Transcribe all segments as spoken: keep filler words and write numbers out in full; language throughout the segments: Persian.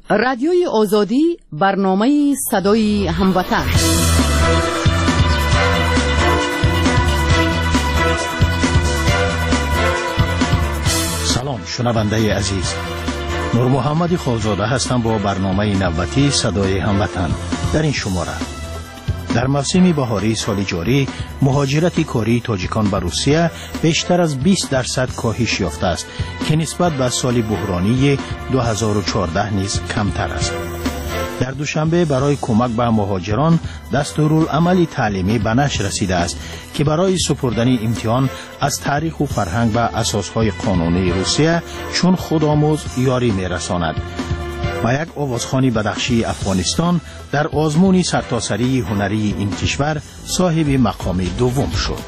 رادیوی آزادی، برنامه صدای هموطن. سلام شنونده عزیز، نور محمد خالزاده هستم با برنامه نوبتی صدای هموطن. در این شماره در موسم بهاری سال جاری مهاجرت کاری تاجیکان به روسیه بیشتر از بیست درصد کاهش یافته است که نسبت به سال بحرانی دو هزار و چهارده نیز کمتر است. در دوشنبه برای کمک به مهاجران دستورالعمل تعلیمی به نشر رسیده است که برای سپردن امتحان از تاریخ و فرهنگ و اساسهای قانونی روسیه چون خودآموز یاری می‌رساند. و یک آوازخوانی بدخشی افغانستان در آزمون سرتاسری هنری این کشور صاحب مقام دوم شد.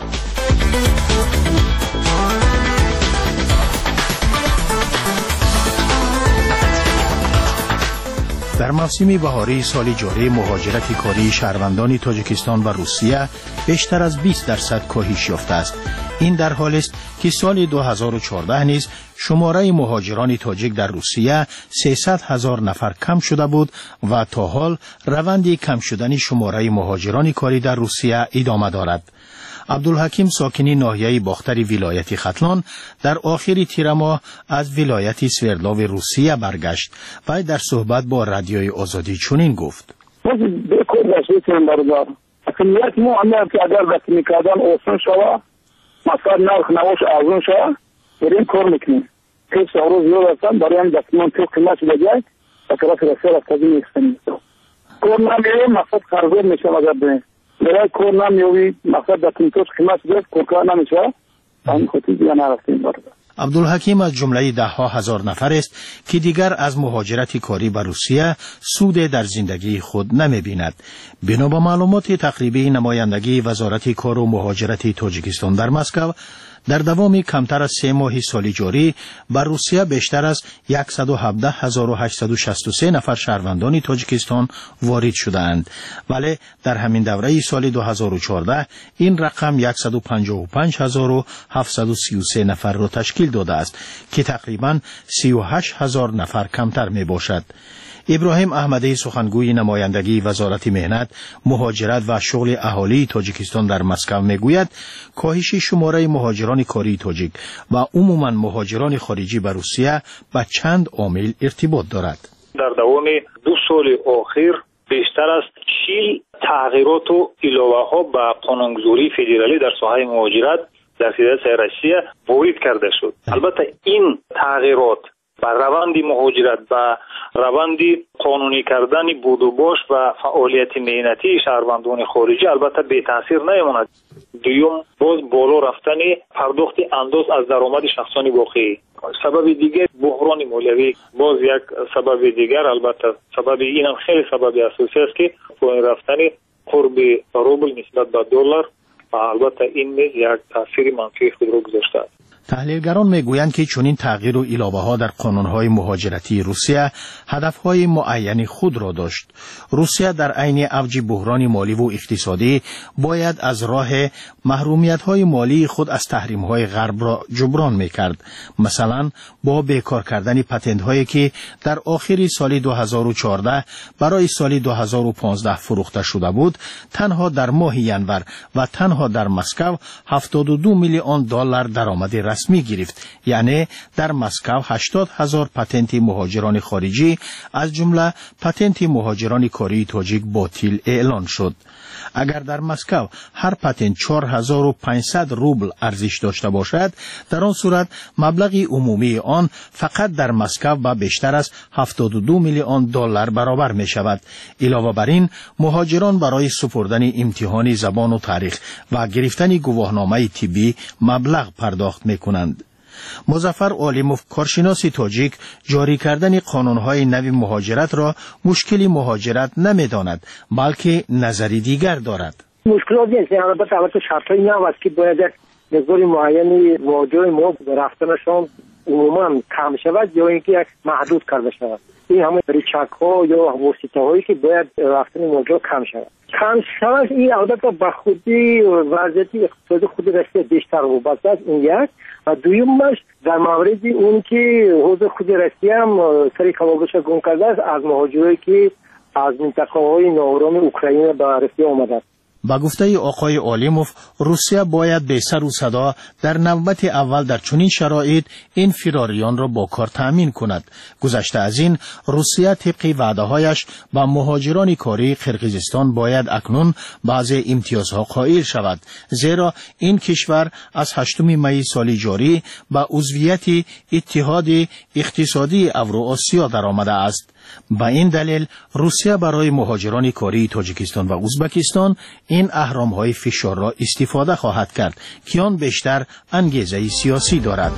در موسم بهاری سال جاری مهاجرت کاری شهروندان تاجیکستان و روسیه بیشتر از بیست درصد کاهش یافته است. این در حالی است که سال دو هزار و چهارده نیز شماره مهاجران تاجیک در روسیه سیصد هزار نفر کم شده بود و تا حال روند کم شدن شماره مهاجران کاری در روسیه ادامه دارد. عبدالحکیم ساکنی ناحیه باختر ولایت ختلان در آخر تیر ماه از ولایت سوردلاو روسیه برگشت و در صحبت با رادیوی آزادی چنین گفت: اقلیت ما اگر که اگر رسمی کردن آسان شود، مثلا نرخ نواش ارزان شود، بریم کار میکنیم. که سعرو زیاد هستن برای هم دستمان تو قیمت بجای و طرف رسیل از تازی میکنیم. کار نمیوی مقصد خرزور میشه اگر بریم. برای کار نمیوی مقصد دستمان تو قیمت بجای کار نمیشه. همین خطی دیگه نرفتیم برده. عبدالحکیم از جمله ده ها هزار نفر است که دیگر از مهاجرت کاری به روسیه سود در زندگی خود نمی بیند. بنا به معلومات تقریبی نمایندگی وزارت کار و مهاجرت تاجیکستان در مسکو، در دوام کمتر از سه ماه سال جاری بر روسیه بیشتر از صد و هفده هزار و هشتصد و شصت و سه نفر شهروندان تاجیکستان وارد شدند، ولی در همین دوره سال دو هزار و چهارده این رقم صد و پنجاه و پنج هزار و هفتصد و سی و سه نفر را تشکیل داده است که تقریباً سی و هشت هزار نفر کمتر می باشد. ابراهیم احمدی سخنگوی نمایندگی وزارت مهنت، مهاجرت و شغل اهالی تاجیکستان در مسکو میگوید کاهش شماره مهاجران کاری تاجیک و عموماً مهاجران خارجی به روسیه با چند عامل ارتباط دارد. در دوام دو سال اخیر بیشتر از چهل تغییرات و اضافه‌ها به قانونگذاری فدرالی در ساحه مهاجرت در فدراسیون روسیه وارد کرده شد. البته این تغییرات با روند مهاجرت و روند قانونی کردن بود و باش و فعالیت مهنتی شهروندان خارجی البته بی تاثیر نمیماند. دوم باز بالا رفتن پرداخت انداز از درآمد شخصانی واقعی. سبب دیگر بحران مالیوی باز یک سبب دیگر، البته سبب اینم خیلی سبب اساسی است که پایین رفتن قرب روبل نسبت به دلار و البته این نیز یک تاثیر منفی خود را گذاشته است. تحلیلگران میگویند که چنین تغییر و علاوه‌ها در قانون‌های مهاجرتی روسیه هدف‌های معین خود را داشت. روسیه در عین اوج بحران مالی و اقتصادی باید از راه محرومیت‌های مالی خود از تحریم‌های غرب را جبران می‌کرد. مثلا با بیکار کردن پتنت‌هایی که در آخر سال دو هزار و چهارده برای سال دو هزار و پانزده فروخته شده بود، تنها در ماه ینور و تنها در مسکو هفتاد و دو میلیون دلار درآمد رسمی گرفت. یعنی در مسکو هشتاد هزار پتنت مهاجران خارجی از جمله پتنت مهاجران کاری تاجیک باطل اعلان شد. اگر در مسکو هر پتنت چهار هزار و پانصد روبل ارزش داشته باشد، در آن صورت مبلغ عمومی آن فقط در مسکو با بیشتر از هفتاد و دو میلیون دلار برابر می شود. علاوه بر این مهاجران برای سپردن امتحان زبان و تاریخ و گرفتن گواهنامه طبی مبلغ پرداخت می کنند. مظفر عالموف کارشناس تاجیک جاری کردن قانون‌های نوی مهاجرت را مشکلی مهاجرت نمی‌داند، بلکه نظری دیگر دارد. مشکلات نیست، البته البته شرطی نه است که باید مقدار معینی مهاجر ما رفتنشان عموما کم شود یا اینکه محدود کرده شود. این همه ریچک ها یا واسطه هایی که باید رفتن موجود کم شود. کم شود این البته به خودی وضعیت اقتصادی خود روسیه بیشتر وابسته است. این یک. و دویمش در مورد اون که حوزه خود روسیه هم سری کمابیش گم کرده است از مهاجرایی که از منطقه های ناآرام اوکراین به روسیه آمده است. با گفته آقای آلیموف، روسیه باید به سر و صدا در نوبت اول در چنین شرایط این فراریان را با کار تأمین کند. گذشته از این، روسیه طبق وعده‌هایش با مهاجران کاری قرقیزستان باید اکنون بعضی امتیازها قائل شود، زیرا این کشور از هشتم می سال جاری به عضویت اتحاد اقتصادی اوراسیا درآمده است. با این دلیل روسیه برای مهاجران کاری تاجیکستان و ازبکستان این اهرام‌های فشار را استفاده خواهد کرد که آن بیشتر انگیزه سیاسی دارد.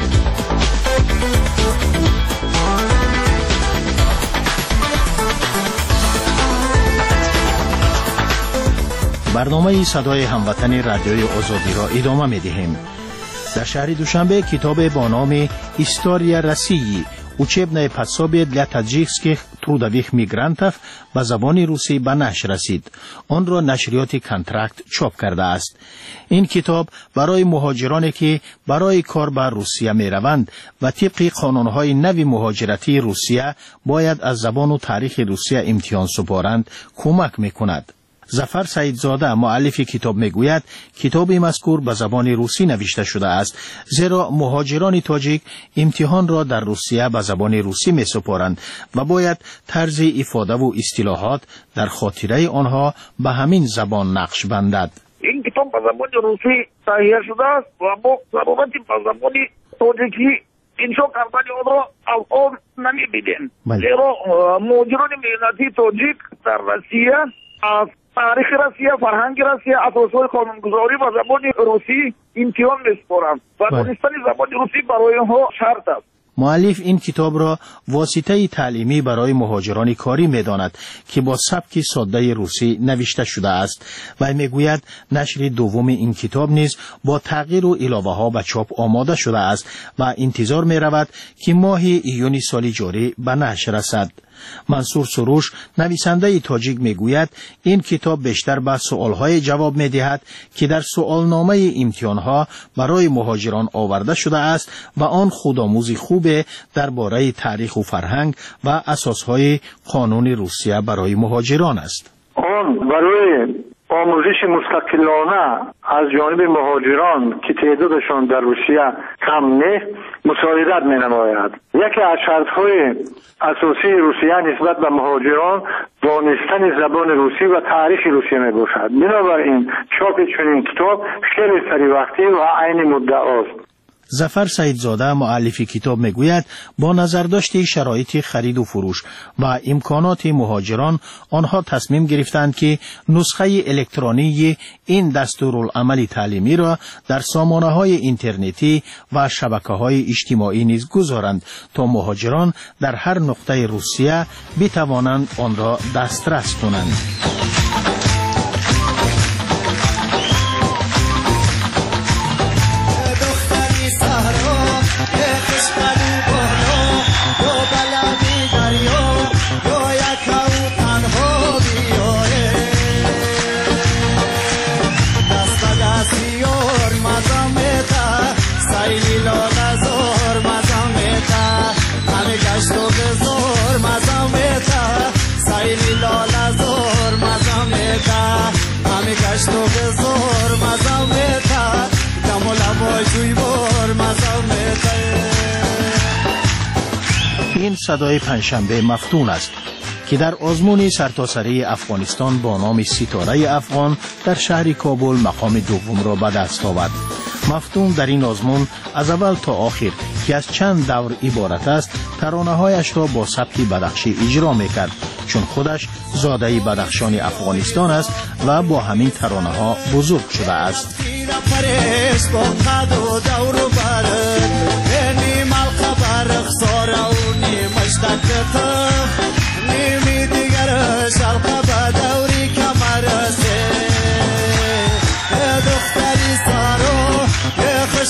برنامه صدای هموطن رادیوی آزادی را ادامه می‌دهیم. در شهر دوشنبه کتاب با نام «История России» учебное пособие для таджикских трудовых мигрантов به زبان روسی به نشر رسید. آن را نشریات کانترکت چاپ کرده است. این کتاب برای مهاجرانی که برای کار به روسیه می روند و طبق قانونهای نوی مهاجرتی روسیه باید از زبان و تاریخ روسیه امتحان سپارند کمک می کند. ظفر سعیدزاده مؤلف کتاب میگوید کتاب مذکور به زبان روسی نوشته شده است، زیرا مهاجران تاجیک امتحان را در روسیه به زبان روسی می سپارند و باید طرز افاده و اصطلاحات در خاطره آنها به همین زبان نقش بندد. این کتاب به زبان روسی تهیه شده است و ما ضرورت به زبان تاجیکی انشا کردن آن را الان نمی‌بینیم، زیرا مهاجران ملتی تاجیک در روسیه از تاریخ روسیه، فرهنگ روسیه، اساسهای قانونگذاری و زبان روسی امتحان می‌سپارند و دانستن زبان روسی برای آنها شرط است. مؤلف این کتاب را واسطه تعلیمی برای مهاجران کاری می‌داند که با سبک ساده روسی نوشته شده است و میگوید نشر دوم این کتاب نیز با تغییر و علاوه‌ها به چاپ آماده شده است و انتظار می‌رود که ماه ایون سال جاری به نشر رسد. منصور سروش نویسنده تاجیک میگوید این کتاب بیشتر به سوالهای جواب میدهد که در سوالنامه امتحانها برای مهاجران آورده شده است و آن خودآموزی خوب درباره تاریخ و فرهنگ و اساسهای قانون روسیه برای مهاجران است. آن برای آموزش مستقلانه از جانب مهاجران که تعدادشان در روسیه کم نه مساعدت می نماید. یکی از شرطهای اساسی روسیه نسبت به مهاجران دانستن زبان روسی و تاریخ روسیه می باشد. بنابراین چاپ چنین کتاب خیلی سری وقتی و عین مدعا است. ظفر سعیدزاده مؤلف کتاب میگوید با نظرداشت شرایط خرید و فروش و امکانات مهاجران آنها تصمیم گرفتند که نسخه الکترونی این دستورالعمل تعلیمی را در سامانه‌های اینترنتی و شبکه‌های اجتماعی نیز گذارند تا مهاجران در هر نقطه روسیه بتوانند آن را دسترس کنند. این صدای پنجشنبه مفتون است که در آزمون سرتاسری افغانستان با نام ستاره افغان در شهر کابل مقام دوم را به دست آورد. مفتون در این آزمون از اول تا آخر که از چند دور عبارت است ترانه‌هایش را با سبک بدخشی اجرا می‌کرد، چون خودش زاده بدخشان افغانستان است و با همین ترانه‌ها بزرگ شده است.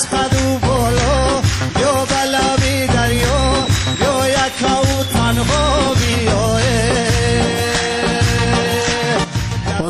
خوش قدو بولو، یو بلا بی دریا، یو یک او تنها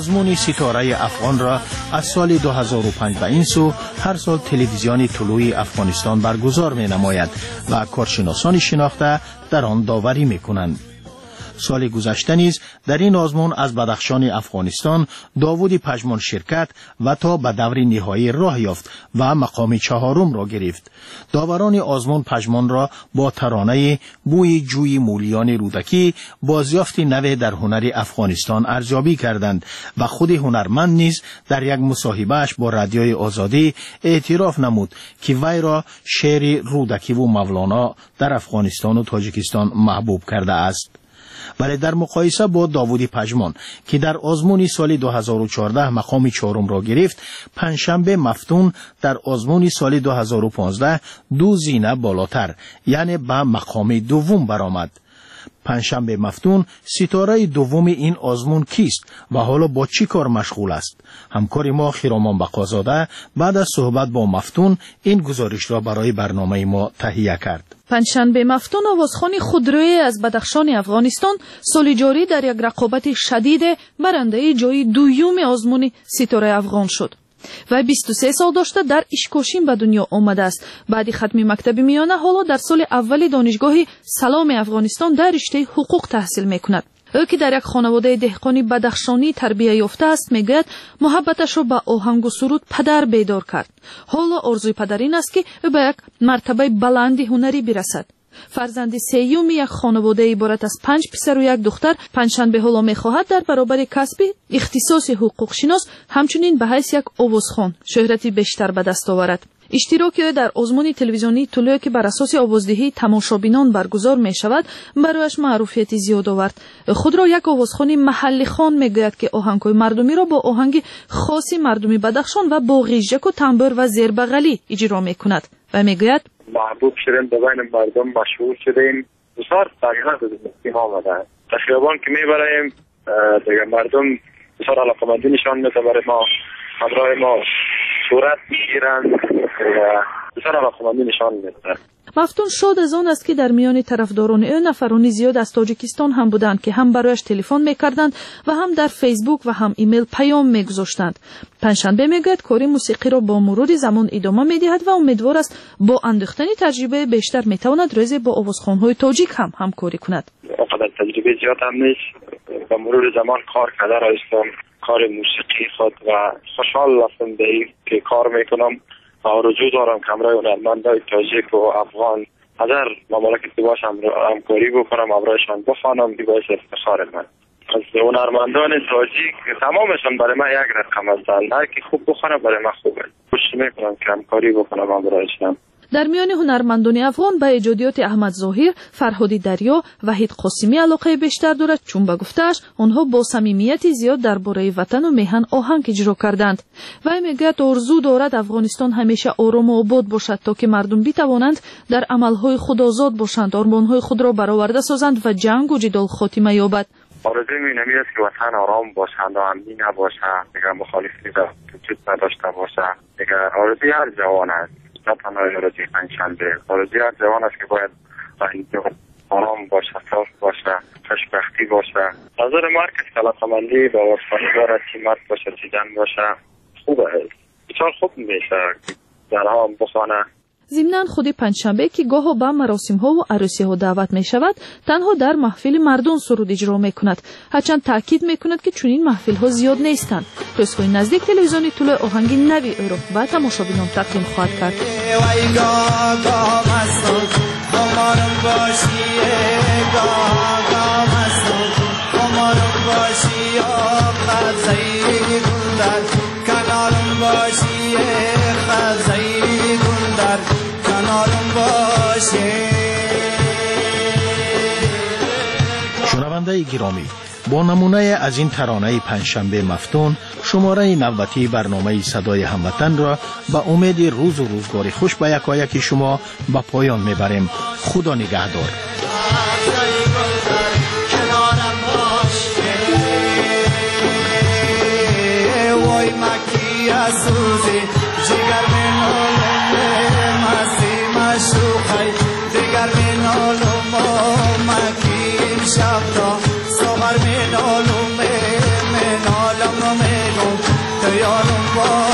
آزمون ستاره افغان را از سال دو هزار و پنج به این سو هر سال تلویزیون طلوع افغانستان برگزار می نماید و کارشناسان شناخته در آن داوری می کنند. سال گذشته نیز در این آزمون از بدخشان افغانستان داوود پژمان شرکت و تا به دور نهایی راه یافت و مقام چهارم را گرفت. داوران آزمون پژمان را با ترانه بوی جوی مولیان رودکی بازیافت نو در هنر افغانستان ارزیابی کردند و خود هنرمند نیز در یک مصاحبهش با رادیوی آزادی اعتراف نمود که وی را شعر رودکی و مولانا در افغانستان و تاجیکستان محبوب کرده است. ولی در مقایسه با داوود پژمان که در آزمون سال دو هزار و چهارده مقام چهارم را گرفت، پنجشنبه مفتون در آزمون سال دو هزار و پانزده دو زینه بالاتر یعنی به مقام دوم برآمد. پنجشنبه مفتون ستاره دوم این آزمون کیست و حالا با چی کار مشغول است؟ همکار ما خیرامان بقازاده بعد از صحبت با مفتون این گزارش را برای برنامه ما تهیه کرد. پنجشنبه مفتون آوازخوان خودروی از بدخشان افغانستان سال جاری در یک رقابت شدید برنده جای دوم آزمون ستاره افغان شد. و بیست و سه سال داشته در اشکاشین به دنیا آمده است. بعد ختم مکتب میانه حالا در سال اول دانشگاه سلام افغانستان در رشته حقوق تحصیل میکند. او که در یک خانواده دهقانی بدخشانی تربیت یافته است میگوید محبتش را به آهنگ و سرود پدر بیدار کرد. حالا آرزوی پدر این است که او به یک مرتبه بلند هنری برسد. فرزند سیوم یک خانواده عبارت از پنج پسر و یک دختر پنجشنبه حالا میخواهد در برابر کسب اختصاص حقوق شناس همچنین به حیث یک آوازخوان شهرتی بیشتر به دست آورد. اشتراک در آزمون تلویزیونی طلوع که بر اساس آوازدهی تماشابینان برگزار می شود برایش معروفیت زیاد آورد. خود را یک آوازخوان محلی خوان میگوید که آهنگ‌های مردمی را با آهنگ خاصی مردمی بدخشان و با غیژک و تنبور و زیربغلی اجرا میکند و میگوید محبوب شدیم به بین مردم مشهور شدیم. بسیار تغییرات در آمده. در خیابان که میبریم دیگه مردم بسیار علاقمندی نشان میده برای ما، همراه ما صورت میگیرند، بسیار علاقمندی نشان میده. مفتون شاد از آن است که در میان طرفداران او نفرانی زیاد از تاجیکستان هم بودند که هم برایش تلفن میکردند و هم در فیسبوک و هم ایمیل پیام میگذاشتند. پنجشنبه میگوید کاری موسیقی را با مرور زمان ادامه میدهد و امیدوار است با اندوختن تجربه بیشتر میتواند روزی با آوازخوان‌های تاجیک هم همکاری کند. آقا تجربه زیاد هم نیست، با مرور زمان کار کرده رایستم کار موسیقی خود و خوشحال هستم به این که کار میکنم. آرزو دارم که همراه هنرمندای تاجیک و افغان از هر مملکتی باشم همکاری بکنم، همراهشان بخوانم، بی باعث افتخار من. از هنرمندان تاجیک تمامشان برای من یک رقم هستند. هر کی خوب بخونه برای من خوبه. کوشش میکنم که همکاری بکنم همراهشان. در میان هنرمندان افغان به ایجادیات احمد ظاهر، فرهادی دریا، وحید قاسمی علاقه بیشتر دارد چون به گفته‌اش آنها با صمیمیت زیاد درباره وطن و میهن آهنگ اجرا کردند. و میگوید آرزو دارد افغانستان همیشه آرام و آباد باشد تا که مردم بتوانند در عملهای خود آزاد باشند، آرمانهای خود را برآورده سازند و جنگ و جدال خاتمه یابد. آرزوی من است که وطن آرام باشند و امنی نباشد، دیگر مخالفتی وجود نداشته باشد. دیگر آرزوی هر جوان است. نه تنها آرزوی پنجشنبه، آرزوی هر جوان است که باید اینجا آرام باشه، صاف باشه، خوشبختی باشه. نظر مرد که علاقه‌مندی به آوازخوانی دارد، چی مرد باشه چی زن باشه خوبه. بسیار خوب میشه که زنها هم بخوانه. ضمناً خود پنجشنبه که گاه به مراسم‌ها و عروسی‌ها دعوت می‌شود، تنها در محفل مردم سرود اجرا می‌کند. هرچند تاکید می‌کند که چنین محفل‌ها زیاد نیستند. روزهای نزدیک تلویزیونی طلوع آهنگ نوی او را به تماشابینان تقدیم خواهد کرد. شنونده گرامی، با نمونه از این ترانه پنجشنبه مفتون شماره نوبتی برنامه صدای هموطن را به امید روز و روزگار خوش به یکایک شما به پایان میبریم. خدا نگهدار. شب را سوار می نالم می نالم با